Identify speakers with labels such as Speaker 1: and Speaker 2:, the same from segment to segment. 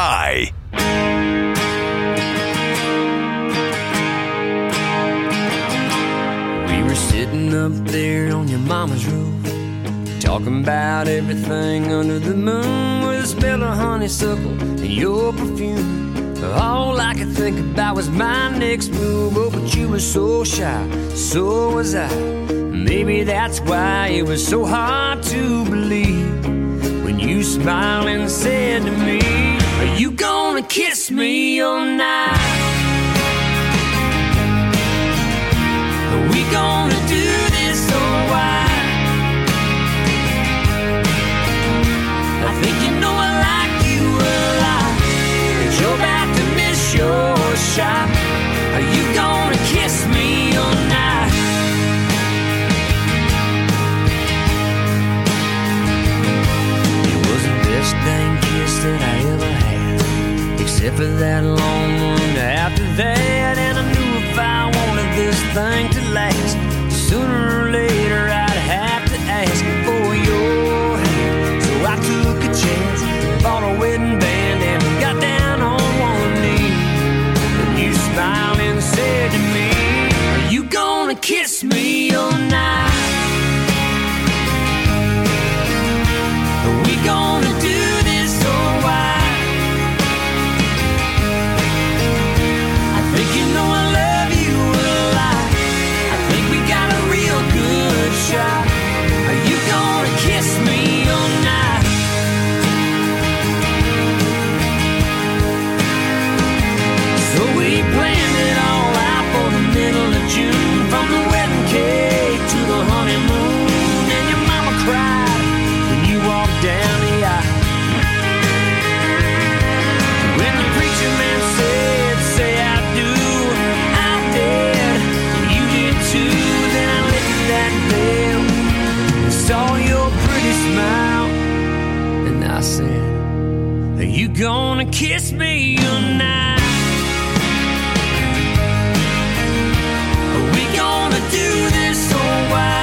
Speaker 1: WIRI.
Speaker 2: We were sitting up there on your mama's roof, talking about everything under the moon, with the smell of honeysuckle and your perfume. All I could think about was my next move. Oh, but you were so shy, so was I. Maybe that's why it was so hard to believe when you smiled and said to me, are you gonna kiss me all night? Are we gonna do this or why? I think you know I like you a lot, but you're about to miss your shot. Are you gonna kiss me all night? It was the best dang kiss that I ever had, except for that long one after that. And I knew if I wanted this thing to last, sooner or later I'd have to ask for your hand. So I took a chance, bought a wedding band, and got down on one knee. And you smiled and said to me, are you gonna kiss me all night? Are we gonna do this or why? I think you know I love you a lot. I think we got a real good shot. Are you gonna kiss me all night? So we planned it all out for the middle of June, from the wedding cake to the honeymoon. And your mama cried when you walked down the aisle. When the preacher man said, say I do, I did, you did too. Then I lifted that veil and saw your pretty smile, and I said, are you gonna kiss me tonight? Are we gonna do this or why?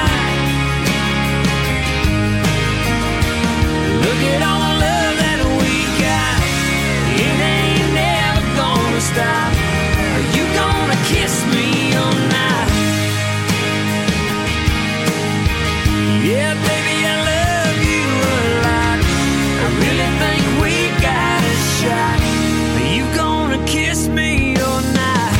Speaker 2: Look at all the love that we got, it ain't never gonna stop. Are you gonna kiss me all night? Yeah, baby, I love you a lot. I really think we got a shot. Are you gonna kiss me all night?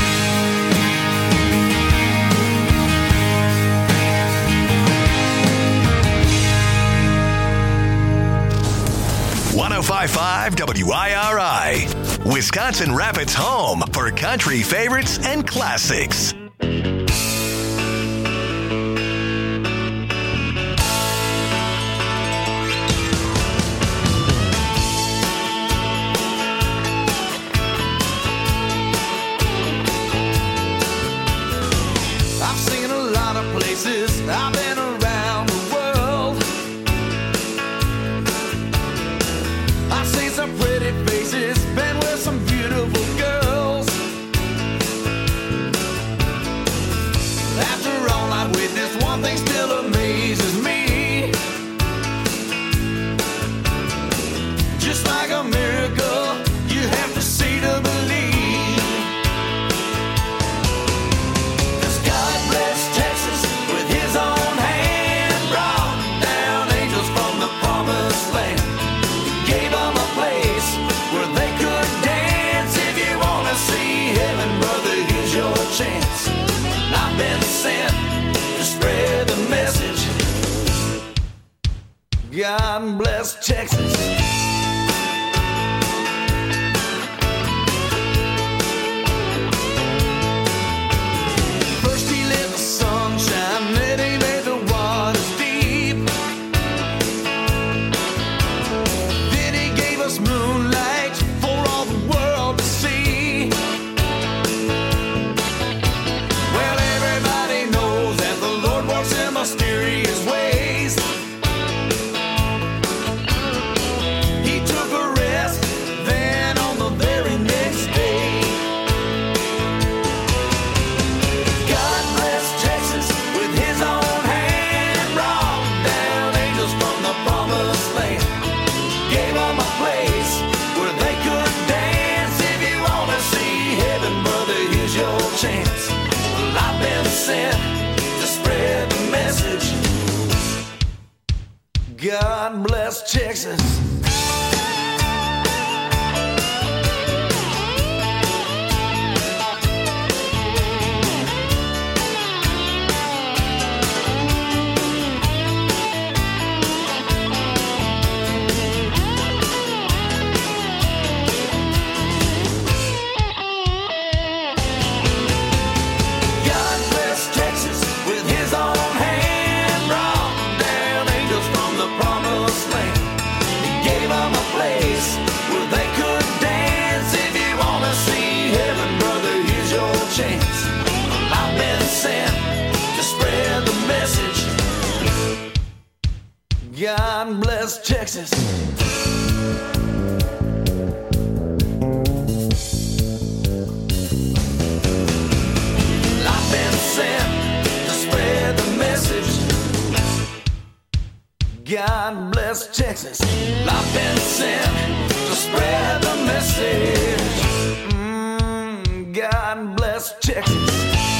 Speaker 1: 105.5 WIRI, Wisconsin Rapids' home for country favorites and classics.
Speaker 3: I've seen a lot of places, I've been around the world. I've seen some pretty faces, been with some beautiful girls. Texas. I've been sent to spread the message. God bless Texas. I've been sent to spread the message. God bless Texas.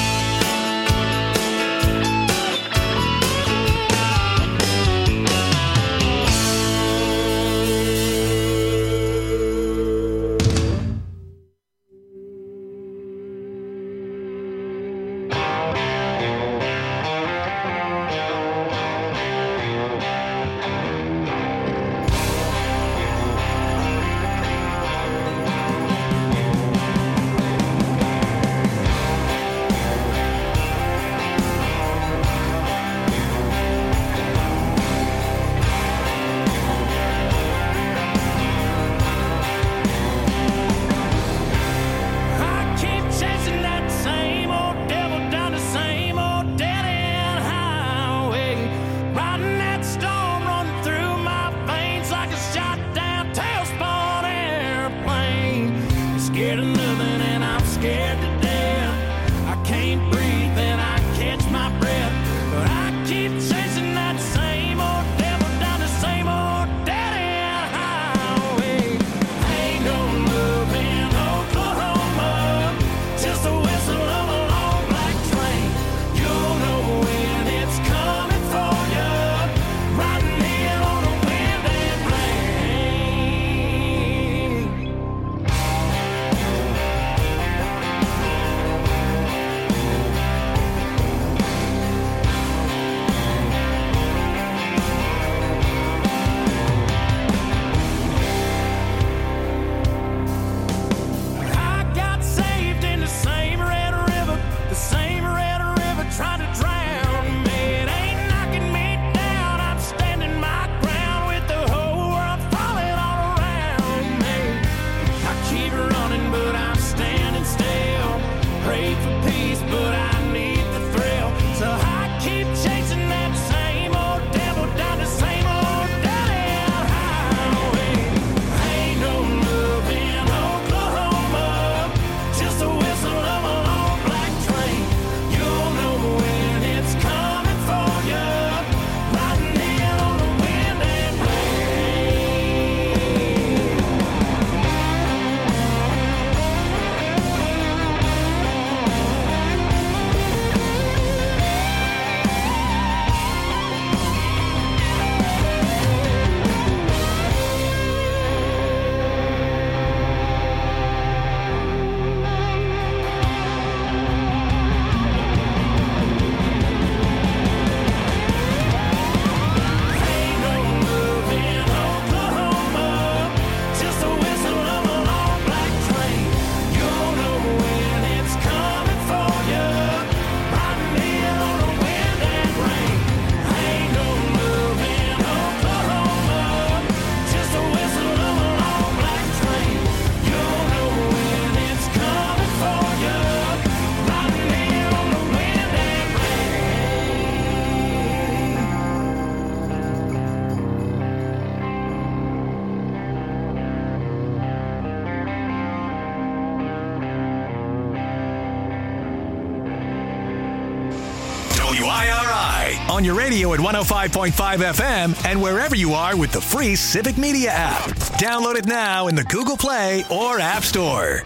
Speaker 1: WIRI on your radio at 105.5 FM and wherever you are with the free Civic Media app. Download it now in the Google Play or App Store.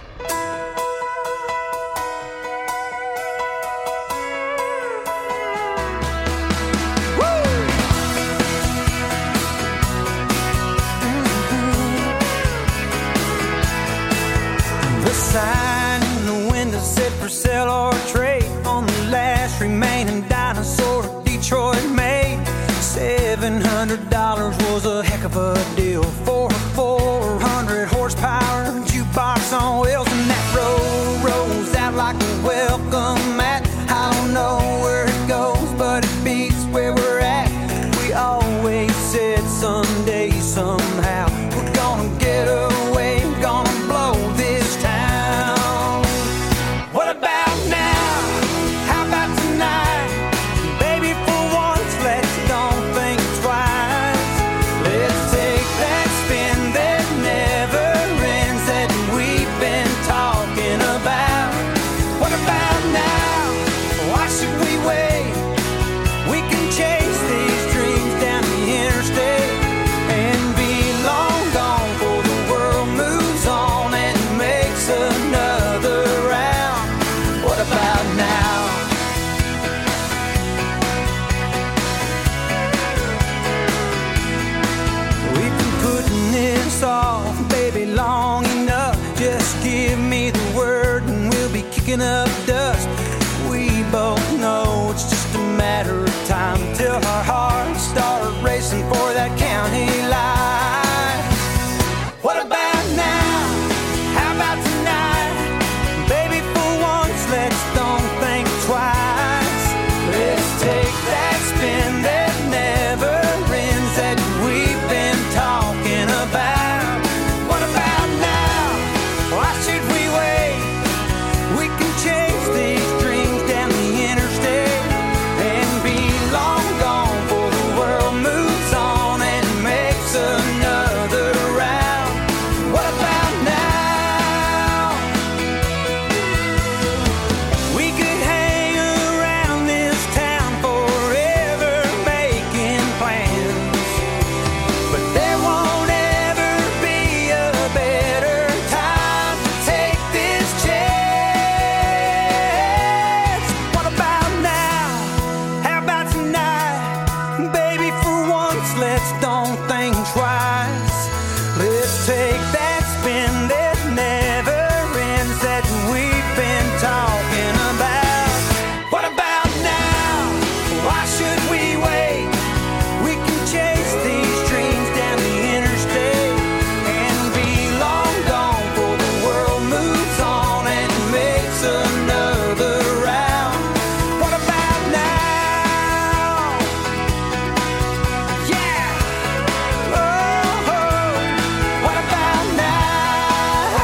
Speaker 4: The sign in the window said for sale or trade on the last remaining dinosaur Detroit made. $700 was a heck of a deal for a 400 horsepower jukebox on wheels, and that road rolls out like a welcome mat. I don't know where it goes, but it beats where we're at. We always said someday, somehow, we're gonna get away, gonna blow this town. What about now? How about tonight? Baby, for once, let's don't think twice. Let's take kicking up dust. We both know it's just a matter of time till our hearts start racing for that county line. What about now? How about tonight? Baby, for once, let's don't think twice. Let's take that spin that never ends that we've been talking about. What about now? Why should we wait? We can chase these dreams down the interstate and be long gone before the world moves on and makes another round. What about now? We could hang around this town forever making plans, but there won't ever be a better time to take this chance. What about now? How about tonight? Baby, for once, let's don't think twice. Let's take that spin that never ends that we've been talking about. What about now? Why should we wait? We can chase these dreams down the interstate and be long gone before the world moves on and makes another round. What about now? Yeah. Oh, what about now?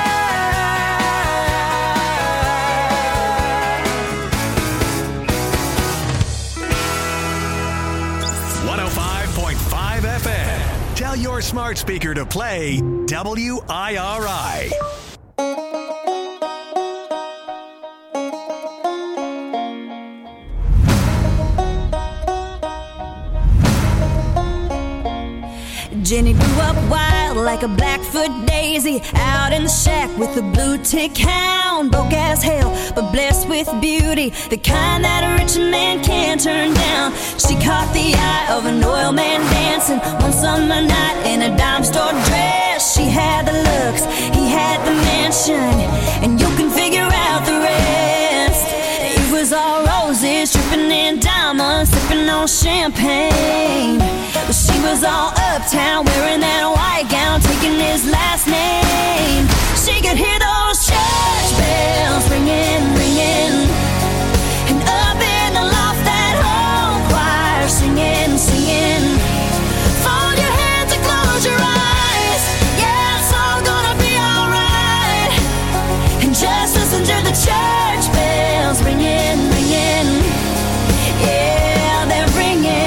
Speaker 1: 105.5 FM. Tell your smart speaker to play WIRI.
Speaker 5: Jenny grew up wild like a Blackfoot daisy, out in the shack with a blue tick hound. Broke as hell, but blessed with beauty, the kind that a rich man can't turn down. She caught the eye of an oil man dancing one summer night in a dime store dress. She had the looks, he had the mansion, and you can figure out the rest. It was all roses, dripping in diamonds, sipping on champagne. But she was all uptown, wearing that white gown, taking his last name. She could hear those church bells ringing, ringing, and up in the loft that whole choir singing, singing. Fold your hands and close your eyes, yeah, it's all gonna be alright. And just listen to the church bells ringing, ringing, yeah, they're ringing.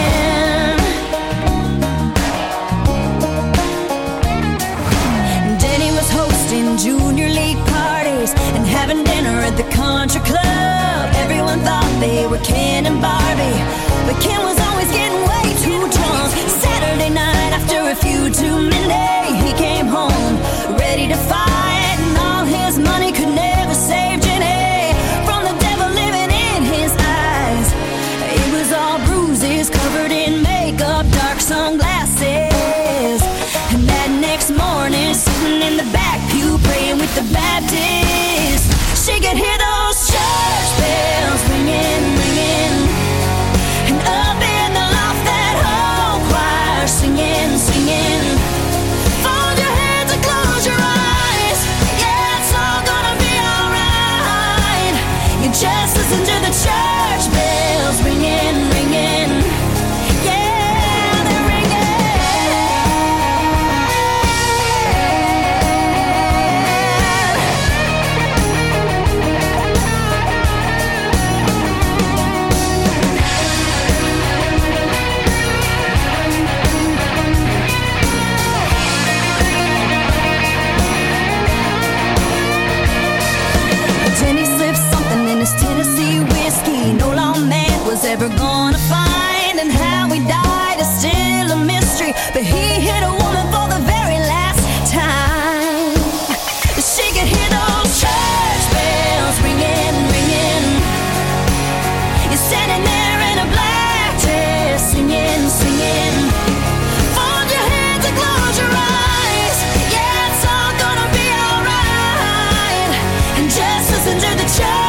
Speaker 5: Junior league parties and having dinner at the country club. Everyone thought they were Ken and Barbie, but Ken was always getting way too drunk. Saturday night after a few too many, he came home ready to fight, and all his money could never save Jenny from the devil living in his eyes. It was all bruises, covered in makeup, dark sunglasses, and that next morning, sitting in the back pew praying with the Baptists, she could hear those church bells ringing, ringing, and up in the loft that whole choir singing, singing. Fold your hands and close your eyes, yeah, it's all gonna be alright. You just listen to the church bells ringing, ringing, yeah, they're ringing. Jenny slipped something in his Tennessee whiskey no lawman was ever gonna find, and how he died is still a mystery, but he hit a woman for the very last time. She could hear those church bells ringing, ringing. You're standing there in a black dress, singing, singing. Fold your hands and close your eyes, yeah, it's all gonna be alright. And just listen to the church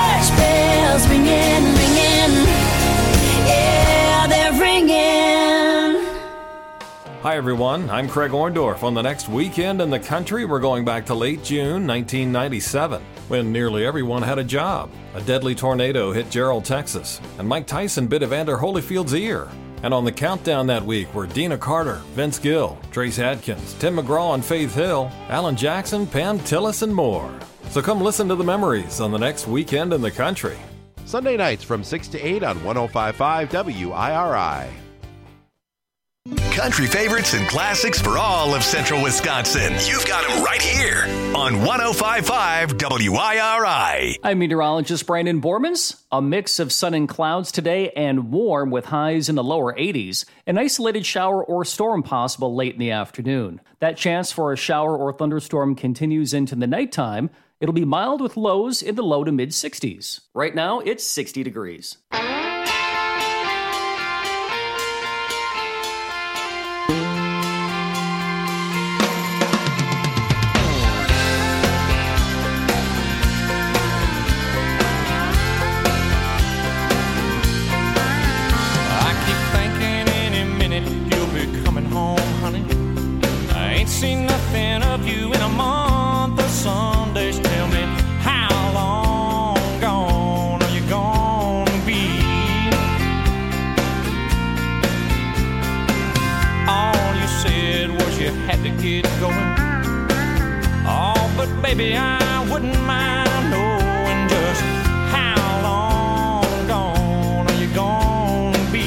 Speaker 6: Hi everyone, I'm Craig Orndorff. On the next Weekend in the Country, we're going back to late June 1997, when nearly everyone had a job. A deadly tornado hit Gerald, Texas, and Mike Tyson bit Evander Holyfield's ear. And on the countdown that week were Dina Carter, Vince Gill, Trace Adkins, Tim McGraw and Faith Hill, Alan Jackson, Pam Tillis, and more. So come listen to the memories on the next Weekend in the Country.
Speaker 7: Sunday nights from 6 to 8 on 105.5 WIRI.
Speaker 1: Country favorites and classics for all of Central Wisconsin. You've got them right here on 105.5 WIRI.
Speaker 8: I'm meteorologist Brandon Bormans. A mix of sun and clouds today and warm with highs in the lower 80s. An isolated shower or storm possible late in the afternoon. That chance for a shower or thunderstorm continues into the nighttime. It'll be mild with lows in the low to mid 60s. Right now, it's 60 degrees.
Speaker 3: Seen nothing of you in a month of Sundays. Tell me, how long gone are you gonna be? All you said was you had to get going. Oh, but baby, I wouldn't mind knowing just how long gone are you gonna be?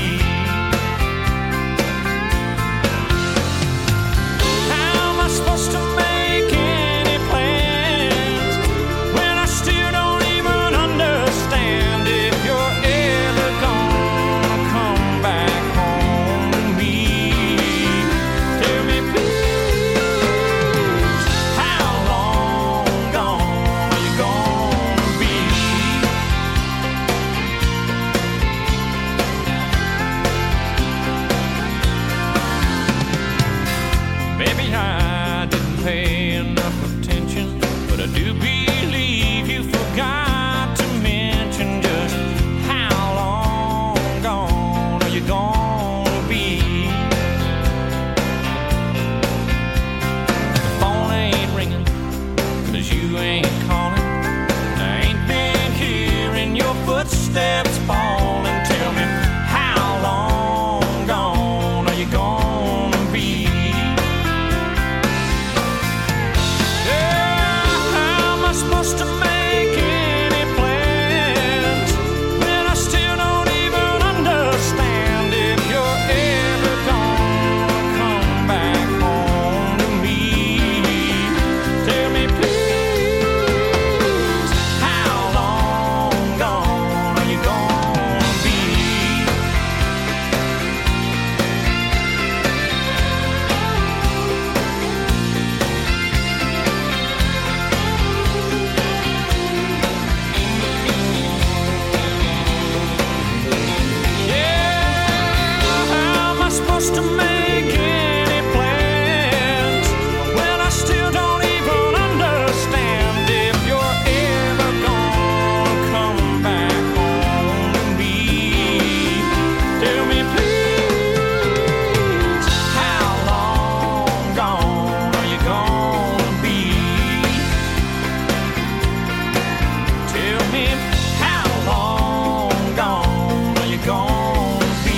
Speaker 3: Supposed to make any plans when I still don't even understand if you're ever gonna come back home to me. Tell me please, how long gone are you gonna be? Baby, I pay enough attention, but I do believe you forgot to mention just how long gone are you gonna be? The phone ain't ringing, 'cause you ain't calling. I ain't been hearing your footsteps falling. Tell me, how long gone are you gonna be? Supposed to make any plans when I still don't even understand if you're ever gonna come back home to me. Tell me please, how long gone are you gonna be? Supposed to make any plans when I still don't even understand if you're ever gonna come back home to me. Tell me please, how long gone are you gonna be? Tell me, how long gone are you gonna be?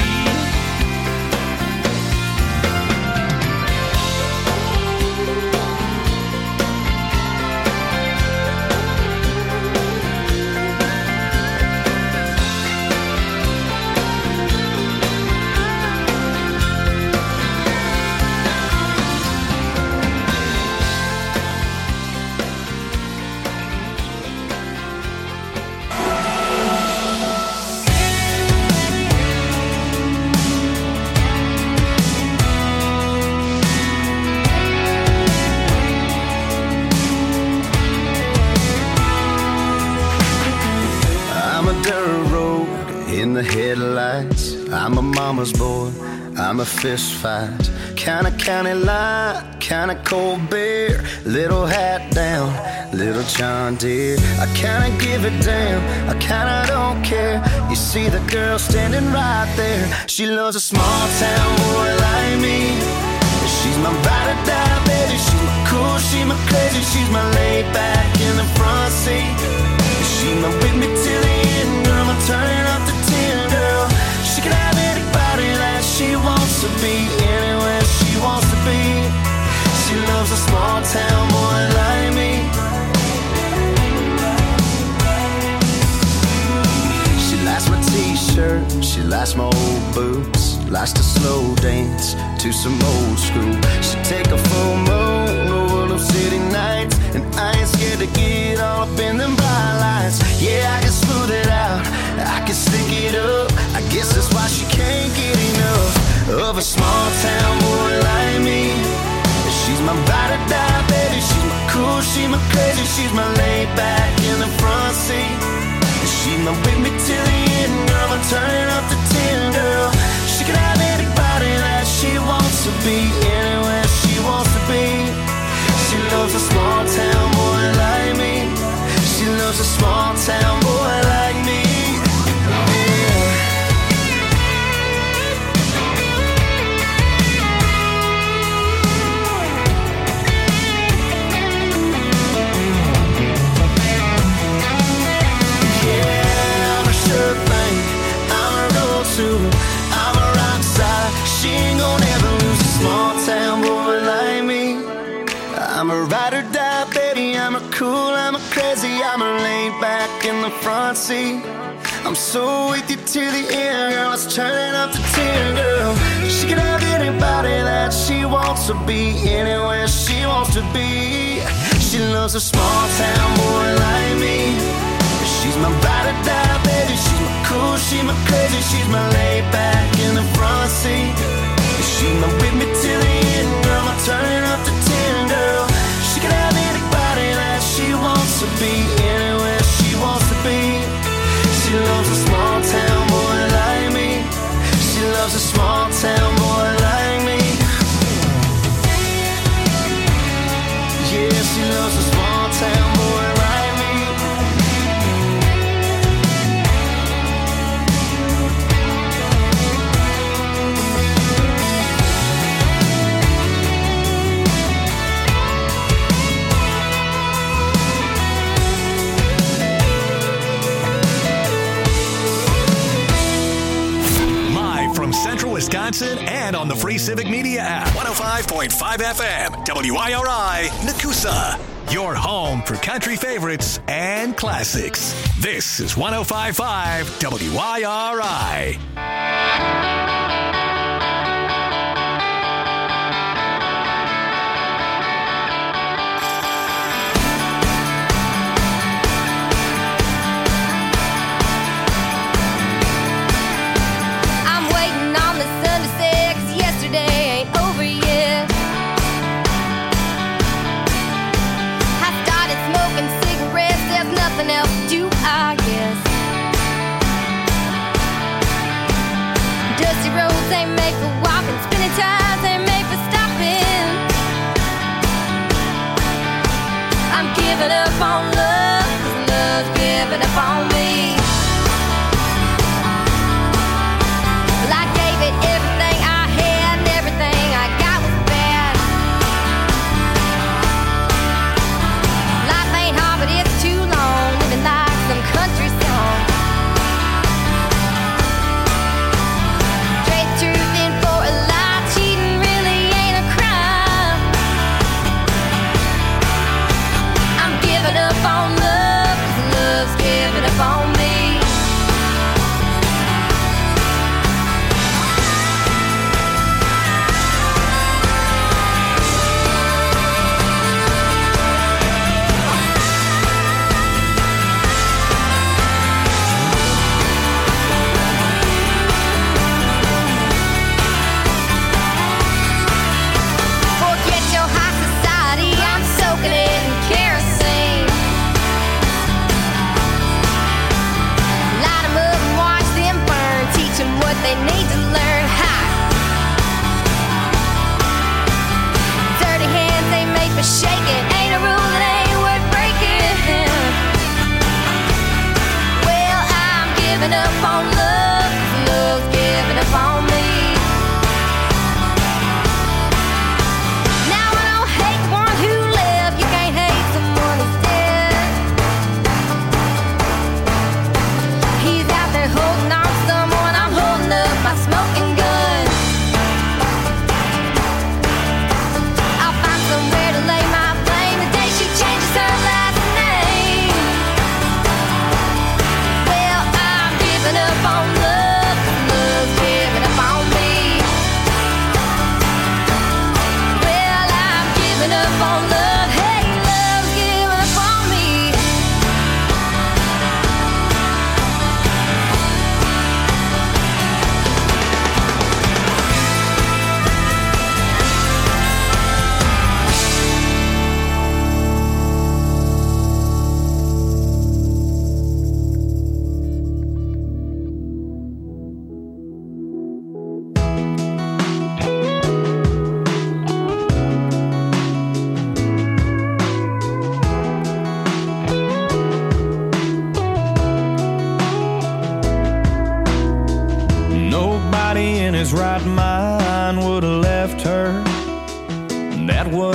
Speaker 9: I'm a dirt road in the headlights. I'm a mama's boy. I'm a fist fight. Kinda county line, kinda cold beer. Little hat down, little John Deere. I kinda give a damn, I kinda don't care. You see the girl standing right there. She loves a small town boy like me. She's my ride or die, baby. She's my cool, she's my crazy. She's my laid back in the front seat. She's my with me till the end, girl. I'm turning up the 10, girl. She can have anybody that she wants to be, anywhere she wants to be. She loves a small town boy like me. She likes my t-shirt, she likes my old boots, likes to slow dance to some old school. She take a full moon over them city nights, and I ain't scared to get all up in them bright lights. Yeah, I can smooth it out, I can stick it up. I guess that's why she can't get enough of a small town boy like me. She's my ride or die, baby. She's my cool, she's my crazy. She's my laid back in the front seat. She's my with me till the end, girl. I'm turning up the 10, girl. She can have anybody that she wants to be, anywhere she wants to be. She loves a small town boy like me. She loves a small town boy like me. I'm a rock star. She ain't gonna ever lose a small town boy like me. I'm a ride or die, baby. I'm a cool, I'm a crazy. I'm a laid back in the front seat. I'm so with you till the end, girl. Let's turn it up to 10, girl. She can have anybody that she wants to be, anywhere she wants to be. She loves a small town boy like me. She's my ride or die, baby. She's my cool, she's my crazy. She's my laid back in the front seat. She's my with me till the end, girl. I'm turning up the 10, girl. She can have anybody that she wants to be, anywhere she wants to be. She loves a small town boy like me. She loves a small town boy like me. Yeah, she loves a small town boy like me.
Speaker 1: Central Wisconsin and on the free Civic Media app. 105.5 FM, WIRI, Nakusa. Your home for country favorites and classics. This is 105.5 WIRI.
Speaker 10: Else do I guess. Dusty roads ain't made for walking, spinning tires ain't made for stopping. I'm giving up on love, 'cause love's giving up on me. Well, I gave it everything I had, and everything I got was bad. Life ain't hard, but it's too long. Like some country song. Trade truth in for a lie. Cheating really ain't a crime. I'm giving up on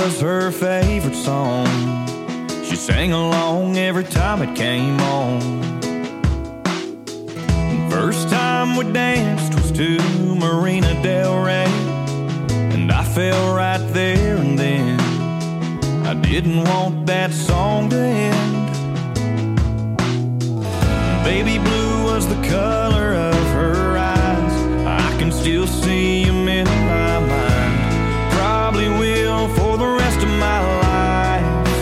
Speaker 3: was her favorite song. She sang along every time it came on. First time we danced was to Marina Del Rey, and I fell right there and then. I didn't want that song to end. Baby blue was the color of her eyes. I can still see him in my mind. Probably will for the rest of my life.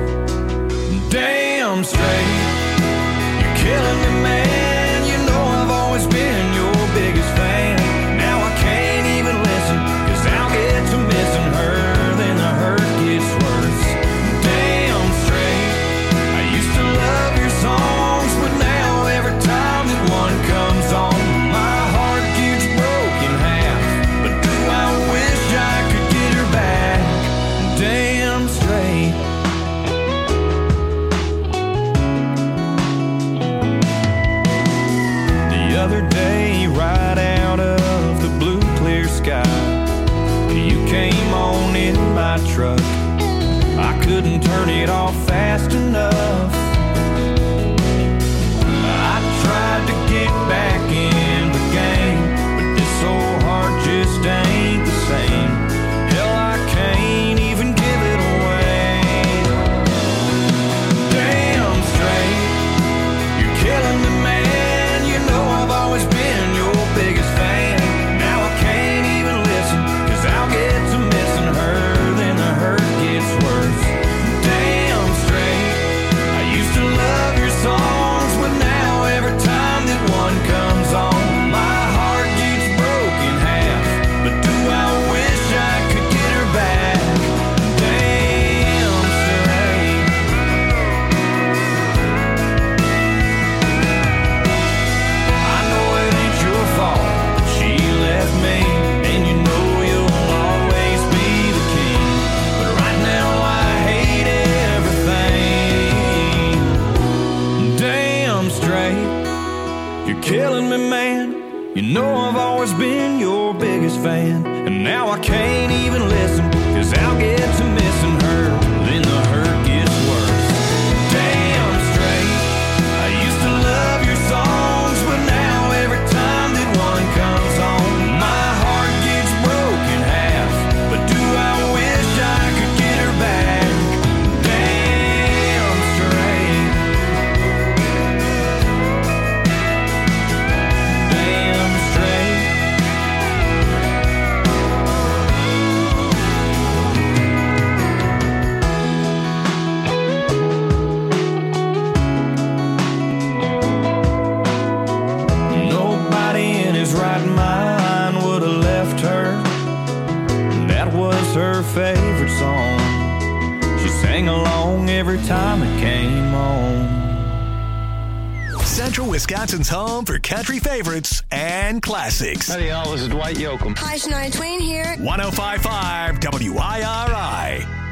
Speaker 3: Damn straight, you're killing me, man. You know I've always been your biggest fan. Now I can't even listen, 'cause I'll get to missing her, then the hurt gets worse. Damn straight, I used to love your songs, but now every time that one comes on, my heart gets broken half. But do I wish I could get her back? Damn straight. The other day, right out of the blue clear sky, you came on in my truck. I couldn't turn it off fast enough. I tried to get back in the game, but this old heart just ain't the same. Hell, I can't even give it away. Damn straight, you're killing me, man. You know I've always been your biggest fan. Now I can't even listen, 'cause I'll get to missing her, then the hurt gets worse. Damn straight, I used to love your songs, but now every time that one comes on, my heart gets broken half. But do I wish I could get her back? Damn straight. I know it ain't your fault that she left me, and you know you'll always be the king. But right now I hate everything. Damn straight, you're killing me, man. You know I've always been your biggest fan, and now I can't even listen, 'cause I'll get to missing her, then the hurt gets worse. Damn straight, I used to love your songs, but now every time that one comes on, my heart gets broken half. But do I wish I could get her back? Damn straight. Damn straight. Nobody in his right mind would have left her. That was her favorite song. She sang along every time it came on.
Speaker 1: Central Wisconsin's home for country favorites and classics.
Speaker 11: Howdy, y'all. This is Dwight Yoakam.
Speaker 12: Hi, Shania Twain here.
Speaker 1: 105.5 WIRI.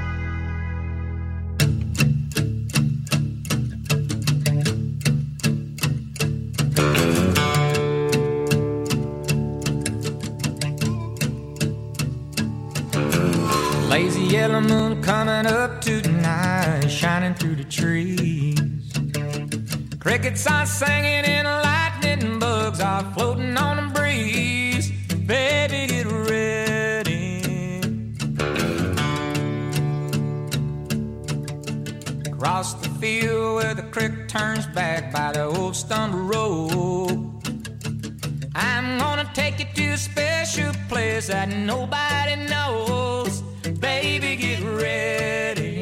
Speaker 13: Lazy yellow moon coming up tonight, shining through the trees. Crickets are singing and lightning bugs are floating on the breeze. Baby, get ready. Across the field where the creek turns back by the old stumble road, I'm gonna take you to a special place that nobody knows. Baby, get ready.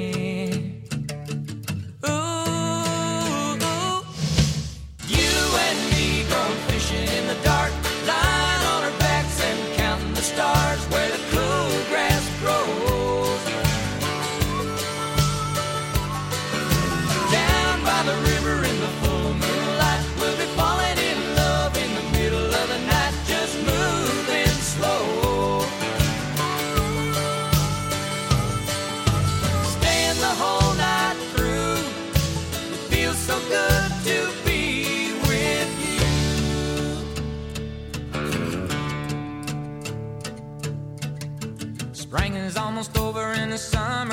Speaker 13: Ooh, you and me going fishing in the dark, lying on our backs and counting the stars where the cool grass grows. Down by the river in the full moonlight, we'll be falling in love in the middle of the night, just moving slow. Staying the whole night through, it feels so good to be with you. Spring is almost over and the summer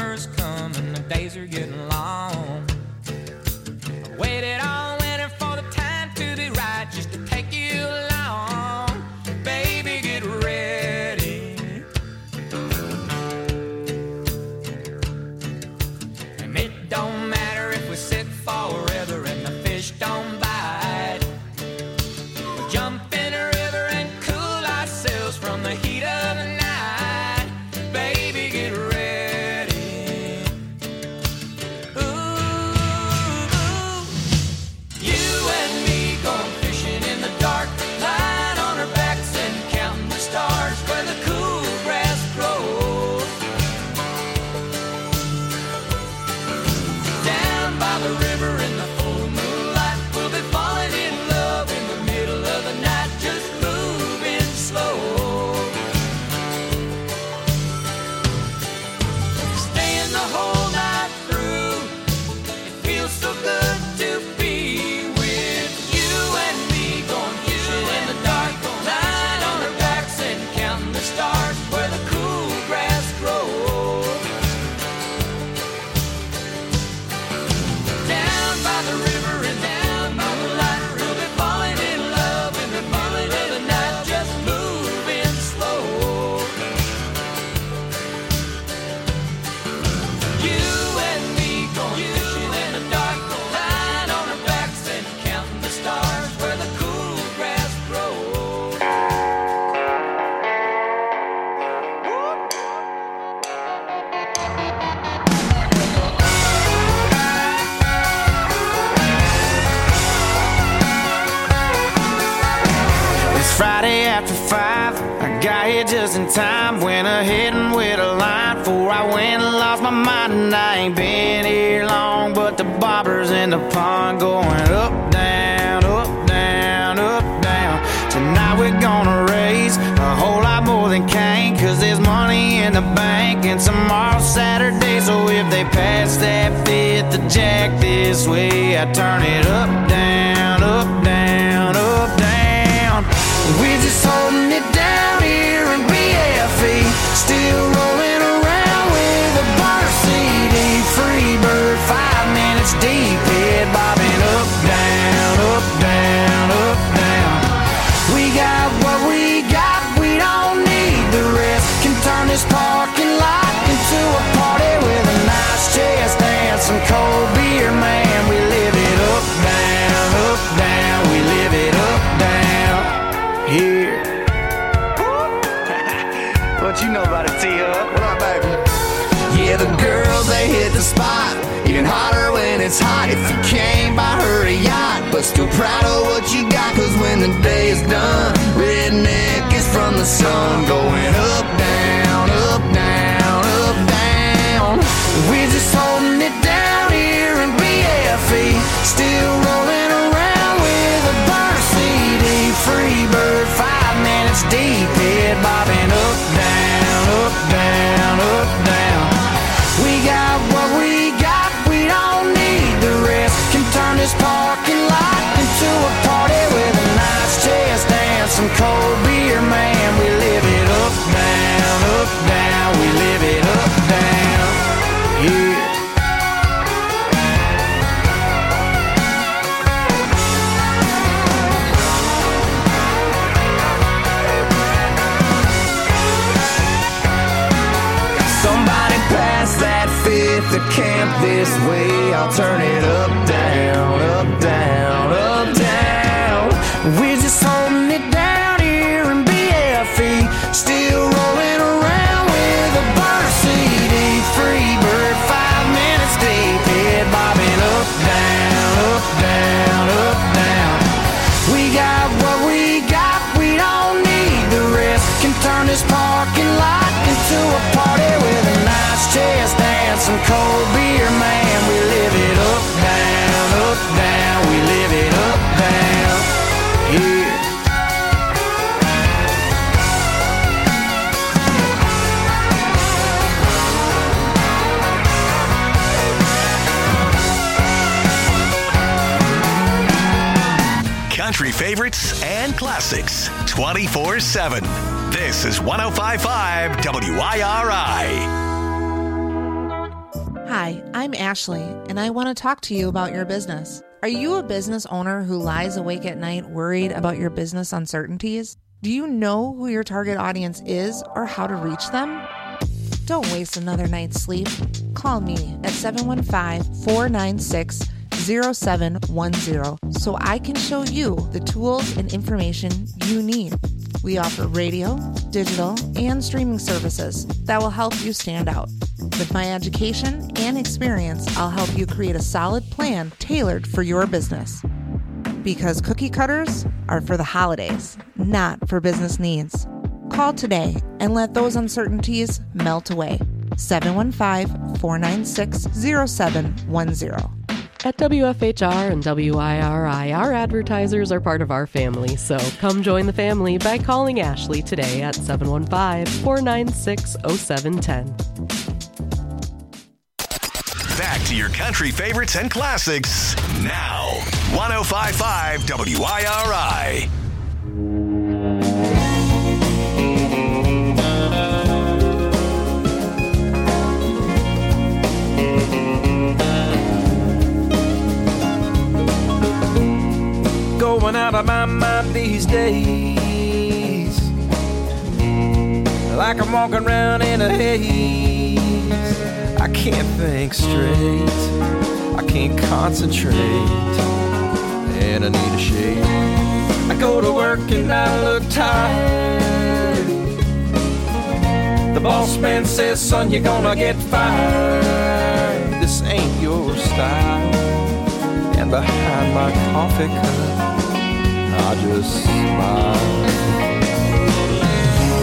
Speaker 9: after 5. I got here just in time. Went ahead and with a line before I went and lost my mind. And I ain't been here long, but the bobbers in the pond going up, down, up, down, up, down. Tonight we're gonna raise a whole lot more than Cain, 'cause there's money in the bank and tomorrow's Saturday. So if they pass that fifth of Jack this way, I turn it up, down, up, down, up, down. We're just holding it down here in BFE, still rolling around with a burner CD. Free bird, 5 minutes deep, head bobbing up, down, up, down, up, down. We got what we got, we don't need the rest. Can turn this parking lot into a party with a nice chest and some cold beer, man. We live it up, down, we live it up, down here. What you know about it, T-Hub? What up, baby? Yeah, the girls, they hit the spot, even hotter when it's hot. If you came by her a yacht, but still proud of what you got, 'cause when the day is done, redneck is from the sun, going up, down, up, down, up, down. We're just holding it down here in BFE, still rolling around with a burner CD. Free bird, 5 minutes deep, head bobbing up, down, up, down, up, down. We got what we got, we don't need the rest. Can turn this parking lot into a party with a nice chest and some cold beer, man. We live it up, down, we live it up, down, yeah. Somebody pass that fifth to camp this way. I'll turn it up, down, up, down, up, down. We're just holding it down here in BFE, still rolling around with a burner CD. Free bird, 5 minutes deep, head bobbing up, down, up, down, up, down. We got what we got, we don't need the rest. Can turn this parking lot into a party with a nice chest and some cold beer, man. We live it up, down, we live it up, down, yeah.
Speaker 1: Country favorites and classics 24/7. This is 105.5 WIRI.
Speaker 11: Hi, I'm Ashley, and I want to talk to you about your business. Are you a business owner who lies awake at night worried about your business uncertainties? Do you know who your target audience is or how to reach them? Don't waste another night's sleep. Call me at 715-496-0710 so I can show you the tools and information you need. We offer radio, digital, and streaming services that will help you stand out. With my education and experience, I'll help you create a solid plan tailored for your business. Because cookie cutters are for the holidays, not for business needs. Call today and let those uncertainties melt away. 715-496-0710.
Speaker 12: At WFHR and WIRI, our advertisers are part of our family, so come join the family by calling Ashley today at 715-496-0710.
Speaker 1: Back to your country favorites and classics now. 105.5 WIRI.
Speaker 14: Going out of my mind these days, like I'm walking around in a haze. I can't think straight, I can't concentrate, and I need a shave. I go to work and I look tired. The boss man says, son, you're gonna get fired. This ain't your style. And behind my coffee cup, I just smile.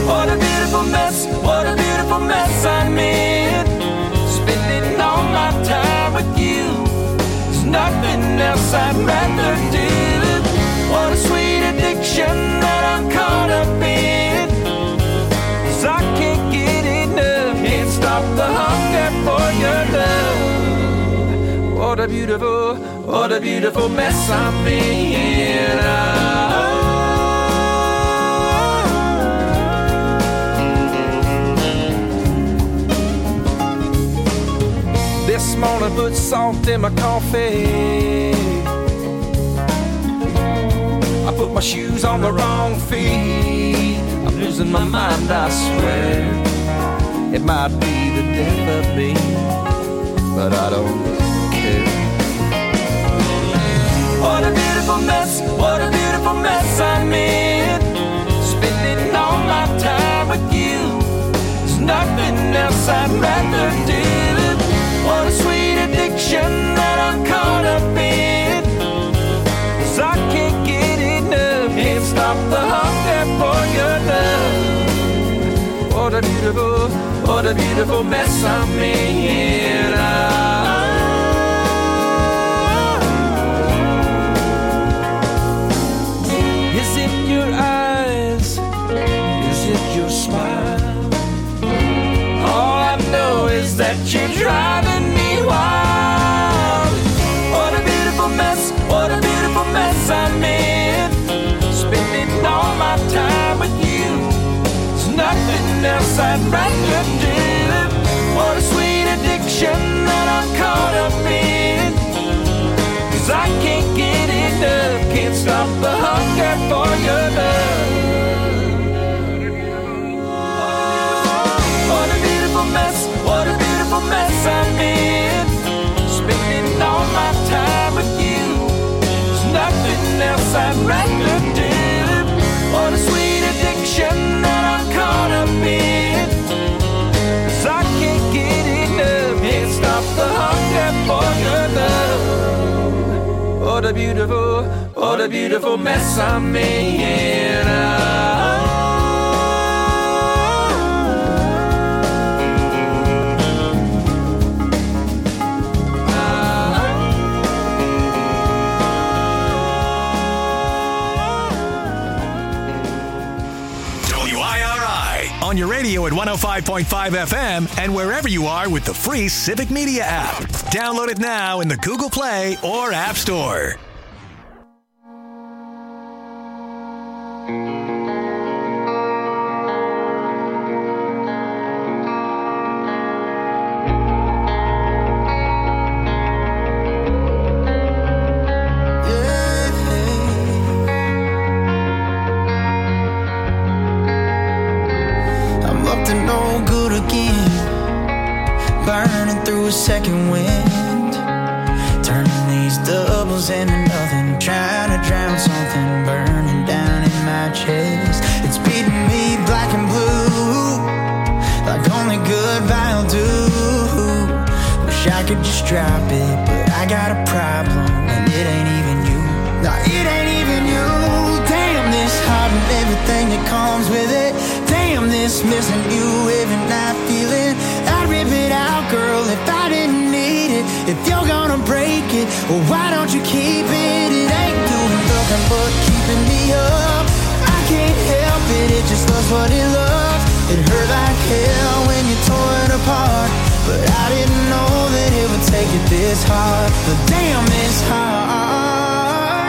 Speaker 3: What a beautiful mess, what a beautiful mess I'm in. Spending all my time with you. There's nothing else I'd rather do. What a sweet addiction that I'm caught up in. 'Cause I can't get enough, can't stop the hunger for your love. What a beautiful mess I'm in. This morning put salt in my coffee. I put my shoes on the wrong feet. I'm losing my mind, I swear. It might be the death of me, but I don't care. What a beautiful mess, what a beautiful mess I'm in. Spending all my time with you. There's nothing else I'd rather do. What a sweet addiction that I'm caught up in. 'Cause I can't get enough, can't stop the hunger for your love. What a beautiful mess I'm in. Is it your eyes? Is it your smile? All I know is that you're driving me wild. What a beautiful mess, what a beautiful mess I'm in. Spending all my time with you. There's nothing else I'd rather do. What a sweet addiction that I'm caught up in. 'Cause I can't get enough, can't stop the hunger for your love. What a beautiful mess, what a beautiful mess I'm in. Spending all my time with you. There's nothing else I'd rather do. What a sweet addiction that I'm caught up in. 'Cause I can't get enough, can't stop the hunger for your love. What a beautiful mess I'm in.
Speaker 1: On your radio at 105.5 FM and wherever you are with the free Civic Media app. Download it now in the Google Play or App Store.
Speaker 15: Second wind, turning these doubles into nothing, trying to drown something burning down in my chest. It's beating me black and blue, like only good vinyl do. Wish I could just drop it, but I got a problem, and it ain't even you. No, it ain't even you. Damn this heart and everything that comes with it. Damn this missing you every night feeling. I'd rip it out, girl, if I didn't need it. If you're gonna break it, well, why don't you keep it? It ain't doing nothing but keeping me up. I can't help it, it just loves what it loves. It hurt like hell when you tore it apart, but I didn't know that it would take it this hard. But damn, it's hard.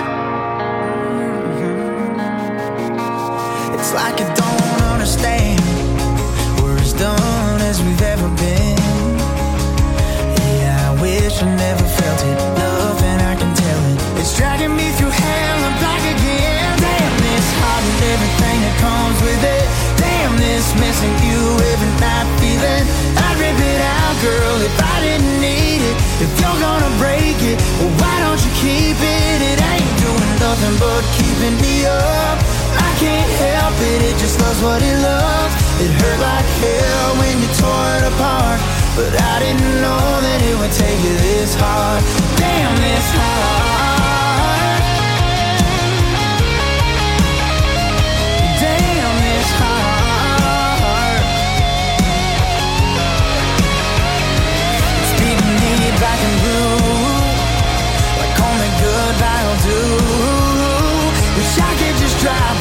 Speaker 15: It's like you don't understand. We're as done as we've ever been. Yeah, I wish I never felt it. Nothing I can tell it. It's dragging me through hell and back again. Damn this heart and everything that comes with it. Damn this missing you every night feeling. I'd rip it out, girl, if I didn't need it. If you're gonna break it, well, why don't you keep it? It ain't doing nothing but keeping me up. I can't help it, it just loves what it loves. It hurt like hell when you tore it apart, but I didn't know that it would take you this hard. Damn, this hard. Damn, this hard.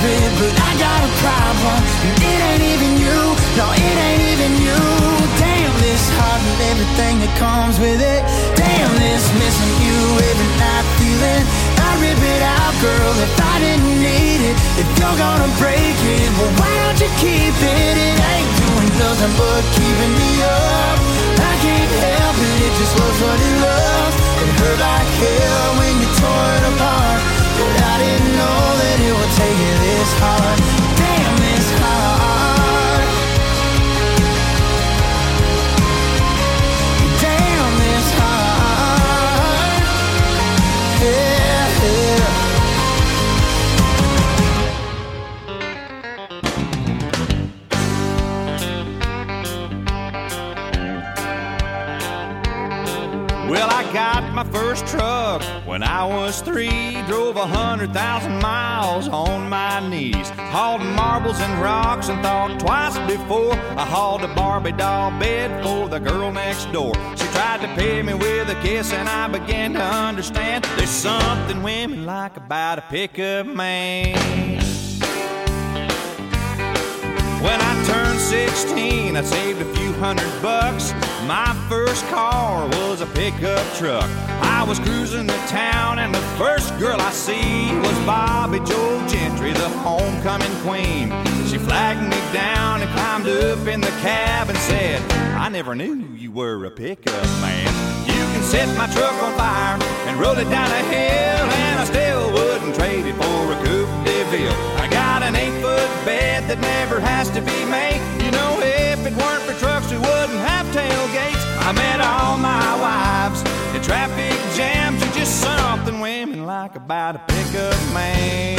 Speaker 15: it, but I got a problem. And it ain't even you, no, it ain't even you. Damn, this heart and everything that comes with it. Damn, this missing you every night feeling. I'd rip it out, girl, if I didn't need it. If you're gonna break it, well, why don't you keep it? It ain't doing nothing but keeping me up. I can't help it, it just loves what it loves. It hurt like hell when you tore it apart, but I didn't know that it would take it this hard. Damn, this hard. Damn, this hard. Yeah, yeah.
Speaker 3: Well, I got my first truck when I was 3. Drove 100,000 miles on my knees. Hauled marbles and rocks and thought twice before I hauled a Barbie doll bed for the girl next door. She tried to pay me with a kiss and I began to understand there's something women like about a pickup man. When I turned 16, I saved a few $100. My first car was a pickup truck. I was cruising the town and the first girl I see was Bobby Joe Gentry, the homecoming queen. She flagged me down and climbed up in the cab and said, I never knew you were a pickup man. You can set my truck on fire and roll it down a hill, and I still wouldn't trade it for a Coupe de Ville. I got an 8-foot bed that never has to be made. You know, if it weren't for trucks, we wouldn't have tailgates. I met all my wives in traffic jams. There's just something women like about a pickup man.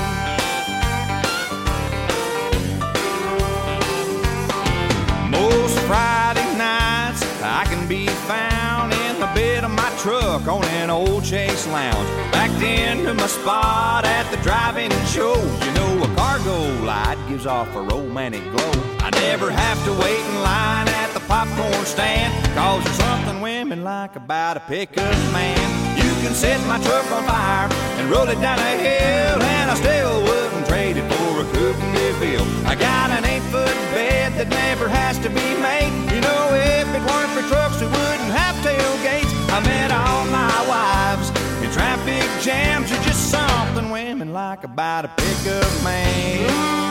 Speaker 3: Most Friday nights I can be found in the bed of my truck on an old Chase Lounge, backed into my spot at the drive-in show. You know, a cargo light gives off a romantic glow. I never have to wait in line at the popcorn stand, 'cause there's something women like about a pickup man. You can set my truck on fire and roll it down a hill, and I still wouldn't trade it for a Coupe de Ville. I got an 8-foot bed that never has to be made. You know, if it weren't for trucks, we wouldn't have tailgates. I met all my wives in traffic jams. There's just something women like about a pickup man.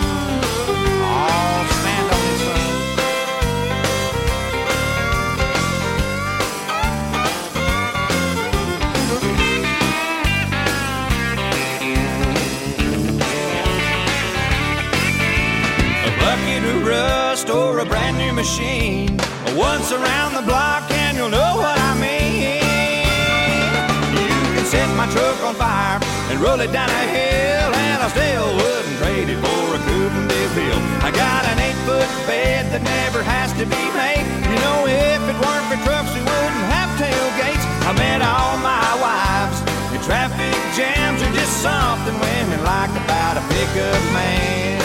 Speaker 3: Oh, stand on this one. A bucket of rust or a brand new machine, once around the block and you'll know what I mean. You can set my truck on fire and roll it down a hill, and I still wouldn't trade it for a Coupe de Ville. I got an 8-foot bed that never has to be made. You know, if it weren't for trucks, we wouldn't have tailgates. I met all my wives in traffic jams. There's just something women like about a pickup man.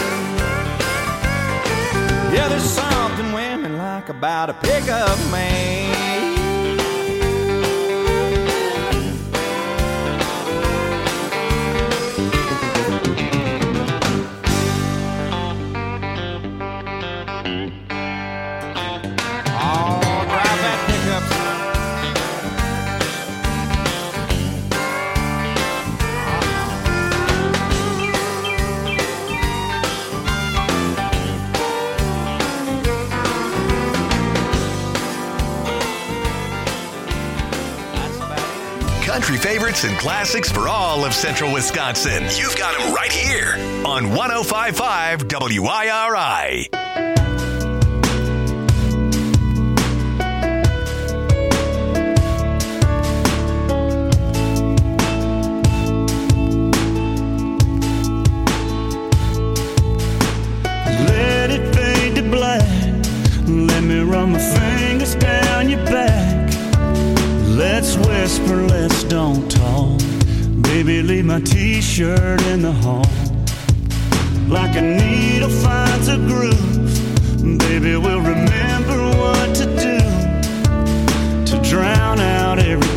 Speaker 3: Yeah, there's something women like about a pickup man.
Speaker 1: Country favorites and classics for all of Central Wisconsin. You've got them right here on 105.5 WIRI.
Speaker 16: Let it fade to black. Let me run my fingers down your back. Let's whisper, let's don't talk. Baby, leave my t-shirt in the hall. Like a needle finds a groove, baby, we'll remember what to do to drown out every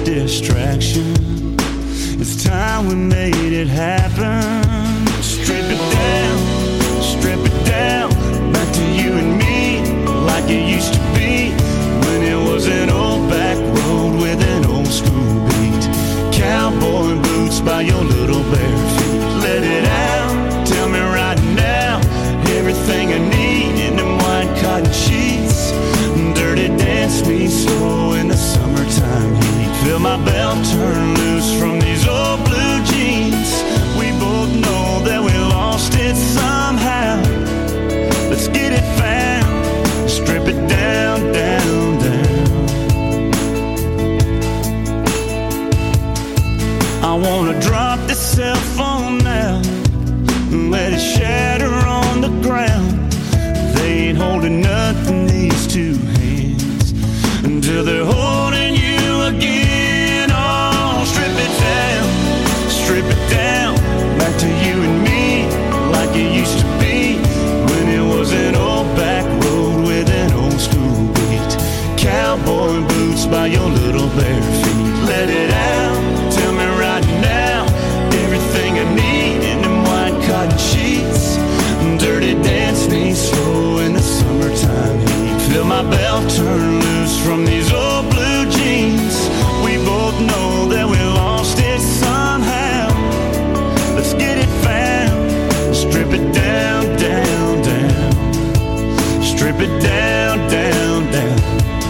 Speaker 16: distraction. It's time we made it happen. Strip it down. like it used to be when it was an old back road with an old school beat. Cowboy boots by your little bare feet. Let it out, tell me right now, everything I need in them white cotton sheets. Dirty dance me slow in the summertime heat. Feel my belt turn loose from these old blue jeans. We both know that we lost it somehow. Let's get it found, strip it down, down, down. I wanna drop this cell phone now and let it shatter on the ground. They ain't holding nothing, these two hands, until they're holding you again. Oh, strip it down, back to you and me, like it used to be when it was an old back road with an old school beat. Cowboy boots by your little bare feet. Let it out, tell me right now, everything I need in them white cotton sheets. Dirty dance me slow in the summertime heat. Feel my belt turn loose from these old blue jeans. We both know that we lost it somehow. Let's get it found, strip it down, down, down. Strip it down, down, down.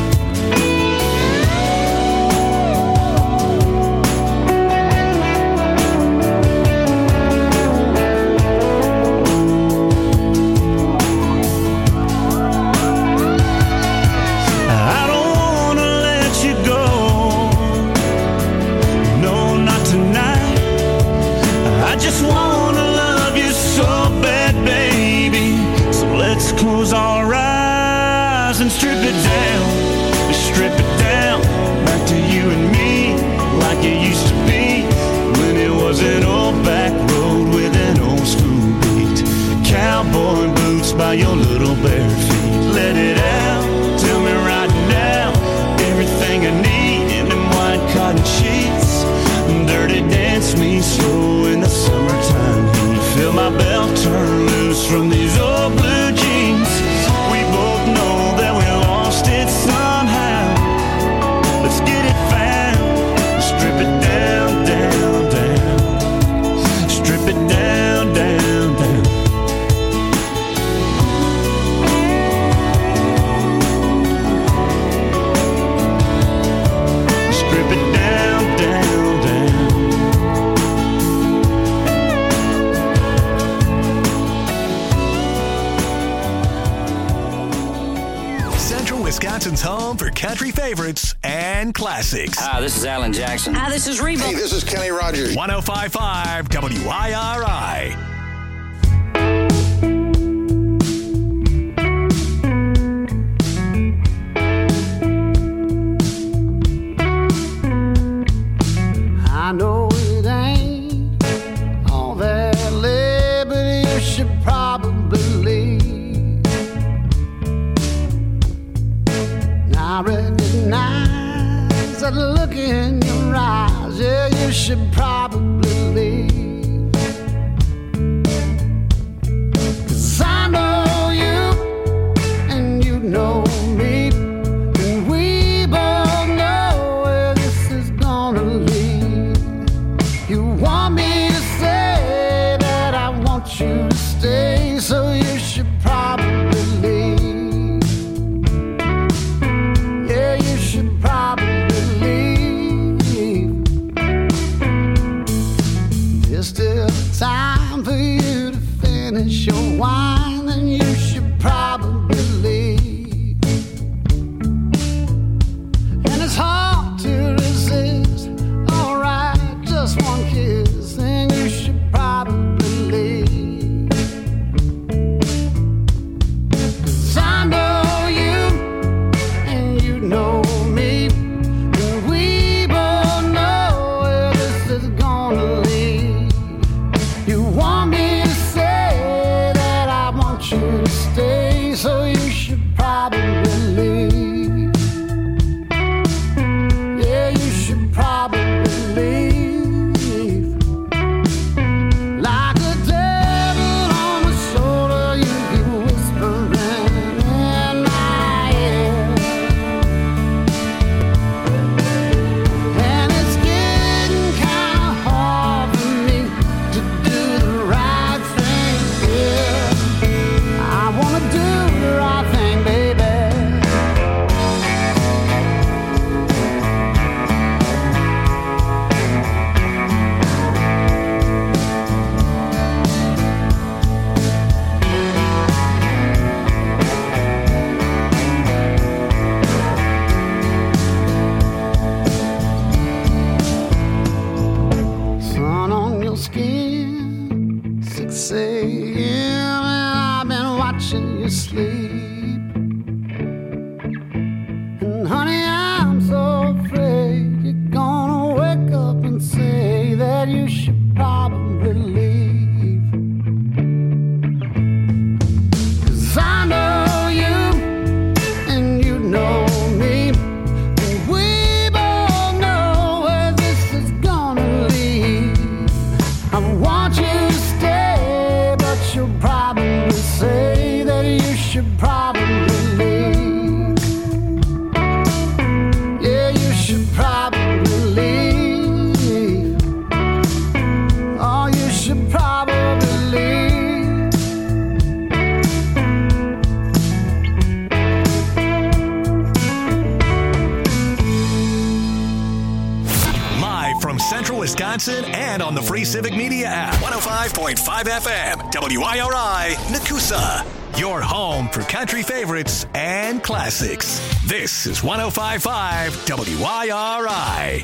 Speaker 16: Close our eyes and strip it down, back to you and me, like it used to be when it was an old back road with an old school beat. Cowboy boots by your little bare feet. Let it out, tell me right now, everything I need in them white cotton sheets. Dirty dance me slow in the summertime heat. Feel my belt turn loose from these old blue jeans. We both know that we lost it somehow. Let's get it found, strip it down, down, down. Strip it down, down, down. Strip it down, down, down.
Speaker 1: Wisconsin's home for country favorites and classics.
Speaker 17: Hi, this is Alan Jackson.
Speaker 18: Hi, this is Reba.
Speaker 19: Hey, this is Kenny Rogers.
Speaker 1: 105.5 WIRI.
Speaker 20: I know it ain't all that lit, but you should probably leave. I recognize that look in your eyes. Yeah, you should probably leave. 'Cause I know you and you know me, and we both know where this is gonna lead. You want me to say that I want you to stay, so you should probably leave. Time for you to finish your wine, then you should probably leave. And it's hard to resist. Alright, just one kiss, then you should probably leave. 'Cause I know you and you know me, and we both know where this is gonna lead. You want me to say that I skin. 6 a.m. and I've been watching you sleep. And honey, I'm so afraid you're gonna wake up and say that you should probably leave. 'Cause I know you and you know me, and we both know where this is gonna lead. I want you to stay, but you'll probably say that you should probably leave. Yeah, you should probably leave. Oh, you should probably leave.
Speaker 1: Live from Central Wisconsin and on the Free Civic Media app. 105.5 FM, WIRI, Nakusa. Your home for country favorites and classics. This is 105.5 WIRI.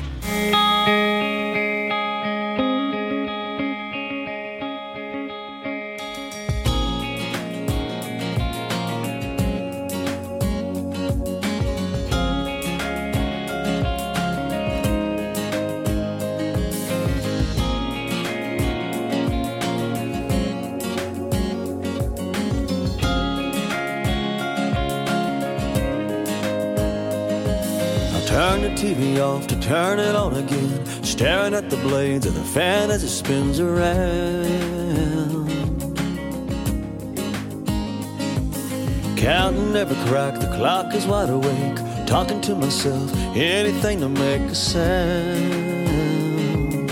Speaker 17: Turn the TV off to turn it on again, staring at the blades of the fan as it spins around. Counting every crack, the clock is wide awake, talking to myself, anything to make a sound.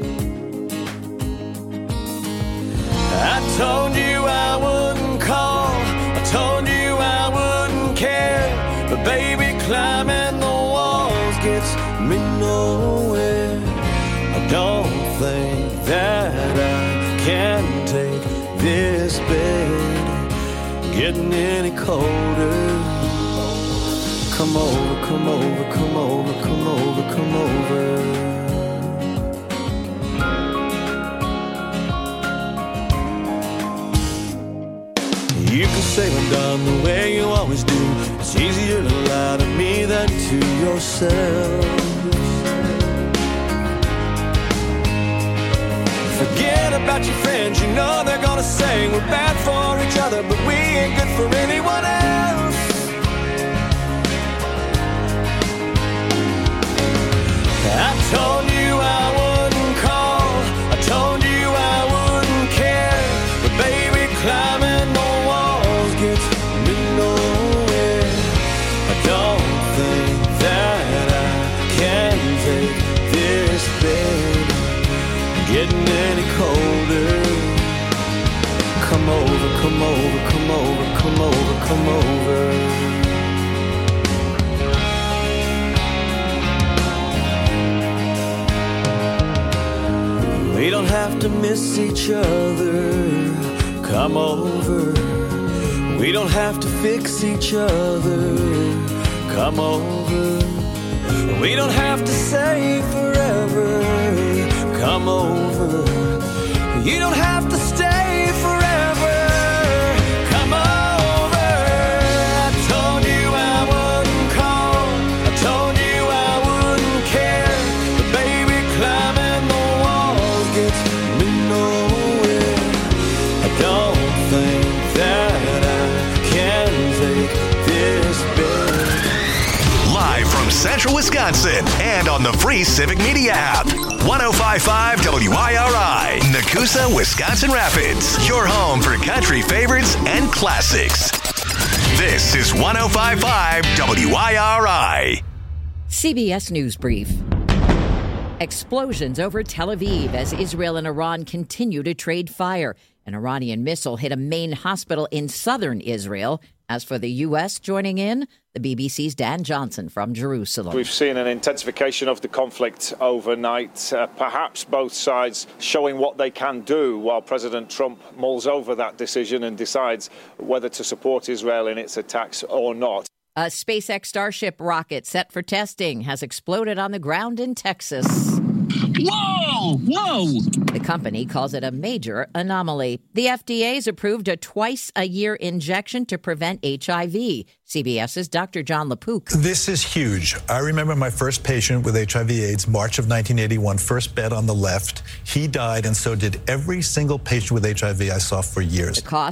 Speaker 17: I told you I wouldn't call, I told you I wouldn't care, but baby, climbing the gets me nowhere. I don't think that I can take this bed getting any colder. Come over, come over, come over, come over, come over. You can say I'm done the way you always do. It's easier to lie to me than to yourself. Forget about your friends, you know they're gonna say we're bad for each other, but we ain't good for anyone else. I told you I wouldn't call, I told you I wouldn't care, but baby, climbing the walls gets me nowhere. I don't think that I can take this bed getting any colder. Come over, come over, come over, come over, come over. We don't have to miss each other. Come over. We don't have to fix each other. Come over. We don't have to say forever. Come over. You don't have to stay forever. Come over. I told you I wouldn't call, I told you I wouldn't care, but baby, climbing the walls gets me nowhere. I don't think that I can take this bed.
Speaker 1: Live from Central Wisconsin and on the Free Civic Media app. 105.5 WIRI, Nakusa, Wisconsin Rapids. Your home for country favorites and classics. This is 105.5 WIRI.
Speaker 18: CBS News Brief. Explosions over Tel Aviv as Israel and Iran continue to trade fire. An Iranian missile hit a main hospital in southern Israel. As for the U.S. joining in, the BBC's Dan Johnson from Jerusalem.
Speaker 19: We've seen an intensification of the conflict overnight, perhaps both sides showing what they can do while President Trump mulls over that decision and decides whether to support Israel in its attacks or not.
Speaker 18: A SpaceX Starship rocket set for testing has exploded on the ground in Texas.
Speaker 21: Whoa! Whoa!
Speaker 18: The company calls it a major anomaly. The FDA's approved a twice-a-year injection to prevent HIV. CBS's Dr. John LaPook.
Speaker 22: This is huge. I remember my first patient with HIV/AIDS, March of 1981, first bed on the left. He died, and so did every single patient with HIV I saw for years.
Speaker 18: The cost